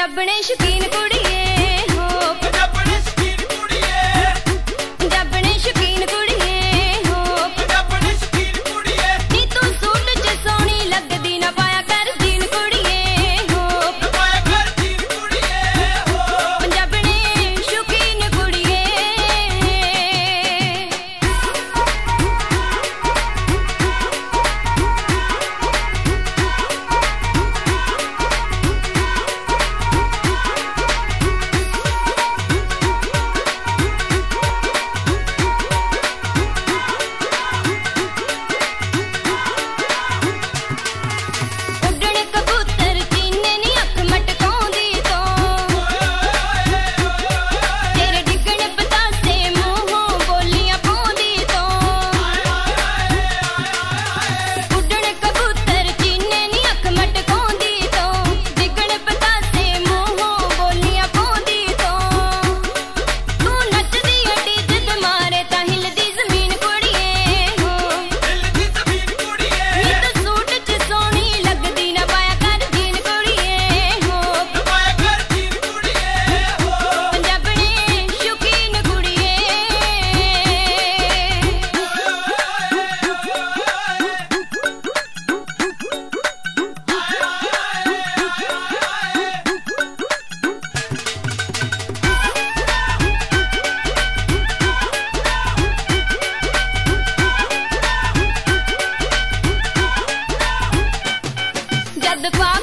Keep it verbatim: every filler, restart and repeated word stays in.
ਪੰਜਾਬਣੇ ਸ਼ੌਕੀਨ ਕੁੜੀਏ ਹੋ, ਪੰਜਾਬਣੇ ਸ਼ੌਕੀਨ ਕੁੜੀਏ, ਪੰਜਾਬਣੇ ਸ਼ੌਕੀਨ ਕੁੜੀਏ ਹੋ, ਪੰਜਾਬਣੇ ਸ਼ੌਕੀਨ ਕੁੜੀਏ, ਨੀ ਤੂੰ ਸੂਟ ਚ ਸੋਹਣੀ ਲੱਗਦੀ ਨਾ ਪਾਇਆ ਕਰ ਜੀਨ ਕੁੜੀਏ ਹੋ, ਨਾ ਪਾਇਆ ਕਰ ਜੀਨ ਕੁੜੀਏ ਹੋ। ਪੰਜਾਬਣੇ ਸ਼ੌਕੀਨ ਕੁੜੀਏ। ਉੱਡਣ ਕਬੂਤਰ ਚੀਨੇ ਨੀ ਅੱਖ ਮਟਕਾਉਂਦੀ ਤੋਂ, ਤੇਰੇ ਡਿੱਗਣ ਪਤਾਸੇ ਮੂੰਹੋਂ ਬੋਲੀਆਂ ਪਾਉਂਦੀ ਤੋਂ। ਉੱਡਣ ਕਬੂਤਰ ਚੀਨੇ ਨੀ ਅੱਖ ਮਟਕਾਉਂਦੀ ਤੋਂ, ਡਿੱਗਣ ਪਤਾਸੇ ਮੂੰਹੋਂ ਬੋਲੀਆਂ ਪਾਉਂਦੀ ਤੋਂ। ਤੂੰ ਨੱਚਦੀ ਅੱਡੀ ਜਿੱਦ ਮਾਰੇ ਤਾਂ ਹਿੱਲਦੀ ਜ਼ਮੀਨ ਕੁੜੀਏ ਹੋ, ਦਿਲ ਦੀ ਜ਼ਮੀਨ ਕੁੜੀਏ, ਨੀ ਤੂੰ ਸੂਟ ਚ ਸੋਹਣੀ ਲੱਗਦੀ ਨਾ ਪਾਇਆ ਕਰ ਜੀਨ ਕੁੜੀਏ ਹੋ, ਨਾ ਪਾਇਆ ਕਰ ਜੀਨ ਕੁੜੀਏ ਹੋ। ਪੰਜਾਬਣੇ ਸ਼ੌਕੀਨ ਕੁੜੀਏ। ਜਦ